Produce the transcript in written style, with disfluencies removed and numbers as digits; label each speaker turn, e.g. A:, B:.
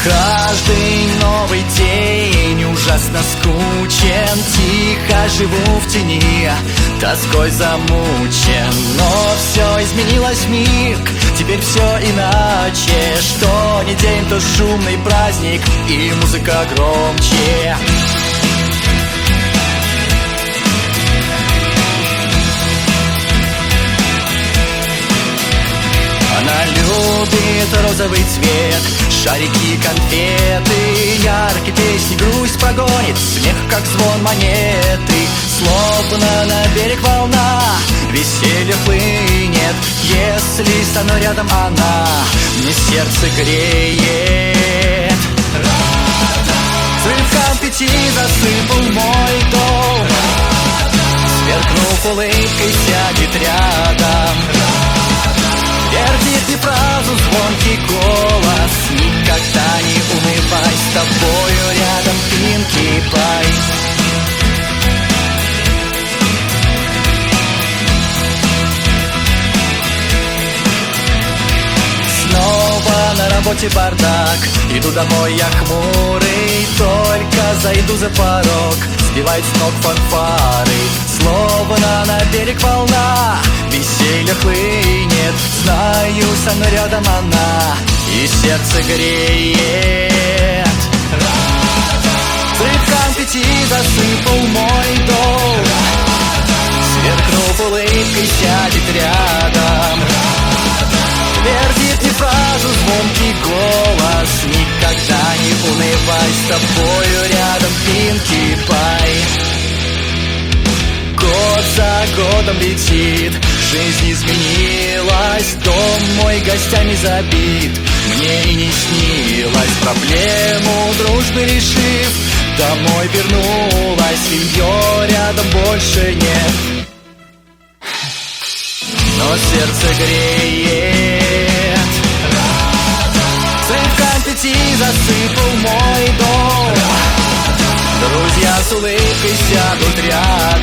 A: Каждый новый день ужасно скучен. Тихо живу в тени, тоской замучен. Но все изменилось вмиг, теперь все иначе. Что не день, то шумный праздник, и музыка громче. Она любит розовый цвет, шарики, конфеты, яркие песни, грусть прогонит, смех, как звон монеты. Словно на берег волна, веселье плынет. Если со мной рядом она, мне сердце греет. Взрыв конфетти засыпал мой дом. Сверкнув улыбкой, сядет рядом. Вердит не фразу, звонкий голос. Никогда не унывай, с тобою рядом Пинки Пай. Снова на работе бардак, иду домой я хмурый. Только зайду за порог, сбивает с ног фанфары. Словно на берег волна, веселье хлынет. Знаю, со мной рядом она, и сердце греет. Взрыв конфетти засыпал мой дом. Сверкнув улыбкой, сядет рядом. Твердит мне фразу, звонкий голос. Никогда не унывай, с тобою рядом Пинки Пай. Год за годом летит, жизнь изменилась. Дом мой гостями забит, мне и не снилось. Проблему дружбы решив, домой вернулась. Ее рядом больше нет, но сердце греет. Взрыв конфетти засыпал мой дом. Друзья с улыбкой сядут рядом.